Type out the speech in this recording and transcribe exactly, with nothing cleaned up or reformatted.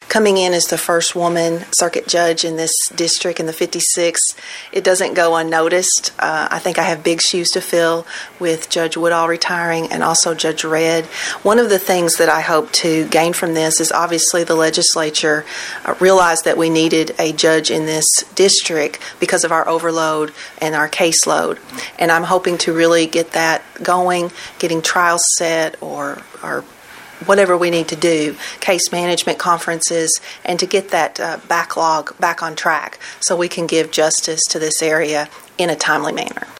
coming in as the first woman circuit judge in this district, in the fifty-sixth, it doesn't go unnoticed. Uh, I think I have big shoes to fill with Judge Woodall retiring and also Judge Redd. One of the things that I hope to gain from this is obviously the legislature uh, realized that we needed a judge in this district because of our overload and our caseload. And I'm hoping to really get that going, getting trials set or, or whatever we need to do, case management conferences, and to get that uh, backlog back on track so we can give justice to this area in a timely manner.